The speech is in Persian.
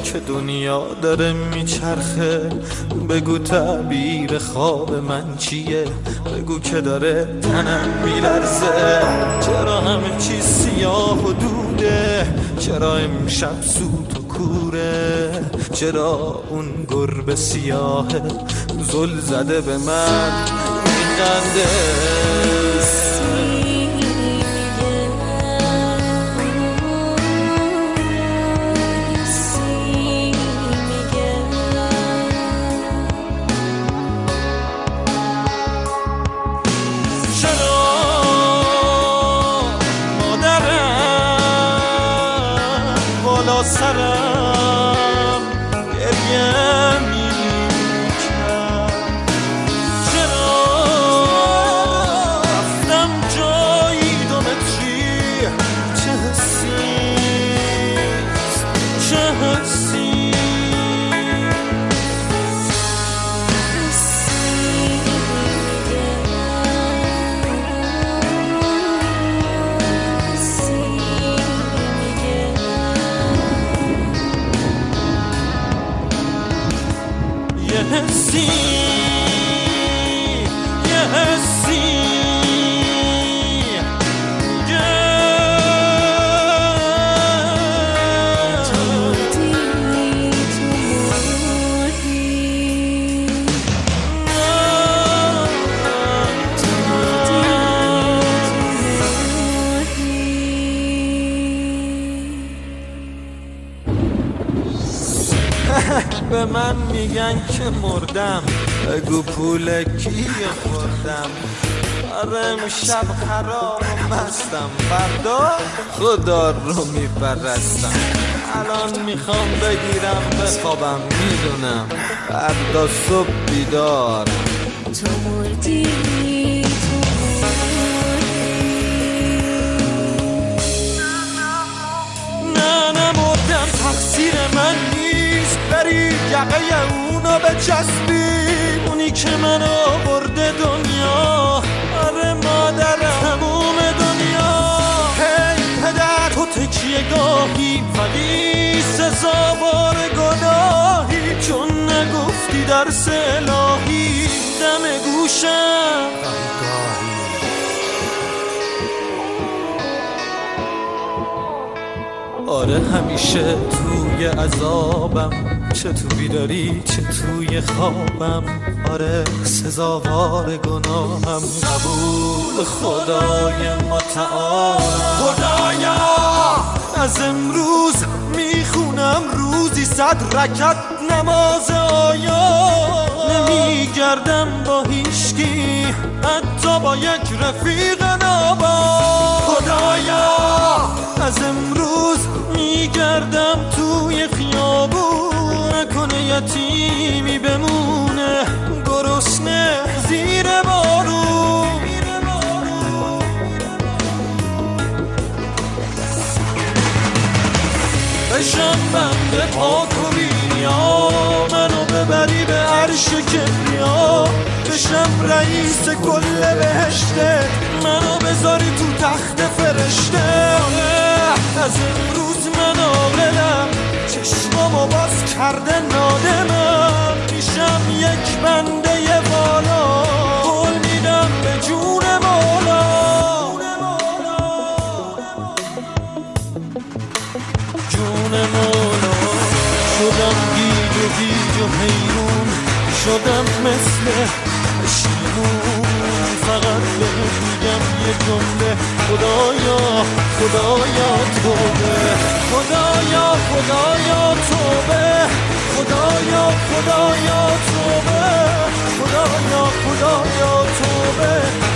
که دنیا داره میچرخه. بگو تعبیر خواب من چیه، بگو که داره تنم میلرزه. چرا همه چیز سیاه و دوده، چرا امشب سوت و کوره، چرا اون گربه سیاهه زل زده به من میخنده. سرم گریه میکرد، چرا رفتم جایی 2 متری، چه حسیست چه حسی. حسی یه حسی به من میگن که مردم، بگو پول کیه خوردم. آره امشب خراب و مستم، فردا خدا رو میپرستم. الان میخوام بگیرم بخوابم، میدونم فردا صبح بیدار. تو مردی نه نمردم، تقصیر من نیست. بری یقه اونو بچسبی، اونی که منو برده دنیا. آره مادرم تموم دنیا. هی پدر تو تکیه گاهی، ولی سزاوار گناهی، چون نگفتی درس الهی دم گوشم. آره همیشه توی عذابم، چه تو بیداری چه توی خوابم. آره سزاوار گناهم، قبول خدای متعال. خدایا از امروز میخونم روزی 100 رکعت نماز آیا. نمیگردم با هیچکی، حتی با یک رفیق نابا. خدایا از امروز میگردم توی خیابون، نکنه یتیمی بمونه گرسنه زیر بارون. بشم بنده پاک و بینیا، منو ببری به عرش کبریا. بشم رئیس کل بهشته، منو بذاری تو تخت فرشته. از امروز من عاقلم، چشمامو باز کرده نادمم. میشم یک بنده والا، قول میدم به جون مولا. جون مولا شدم گیج و گیج و حیرون، شدم مثل پشیمون. فقط بهت میگم یه جمله، خدایا خدایا توبه. خدایا خدایا توبه. خدایا خدایا توبه. خدایا خدایا توبه.